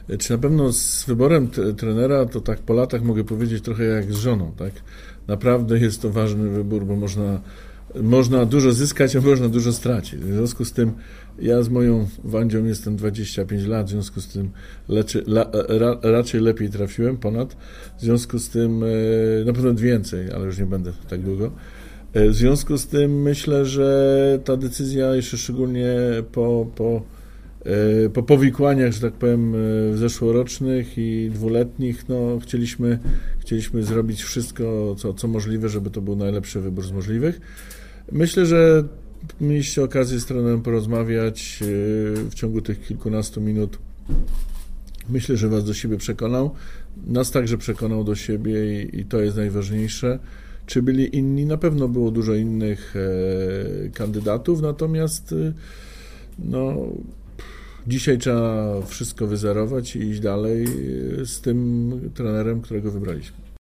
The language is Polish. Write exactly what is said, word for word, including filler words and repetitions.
Czy na pewno z wyborem t- trenera, to tak po latach mogę powiedzieć trochę jak z żoną, tak? Naprawdę jest to ważny wybór, bo można, można dużo zyskać, a można dużo stracić. W związku z tym ja z moją Wandzią jestem dwadzieścia pięć lat, w związku z tym leczy, la, ra, raczej lepiej trafiłem ponad, w związku z tym na pewno więcej, ale już nie będę tak długo. W związku z tym myślę, że ta decyzja jeszcze szczególnie po, po Po powikłaniach, że tak powiem, zeszłorocznych i dwuletnich, no chcieliśmy, chcieliśmy zrobić wszystko, co, co możliwe, żeby to był najlepszy wybór z możliwych. Myślę, że mieliście okazję z trenerem porozmawiać w ciągu tych kilkunastu minut. Myślę, że was do siebie przekonał. Nas także przekonał do siebie i, i to jest najważniejsze. Czy byli inni? Na pewno było dużo innych e, kandydatów, natomiast no dzisiaj trzeba wszystko wyzerować i iść dalej z tym trenerem, którego wybraliśmy.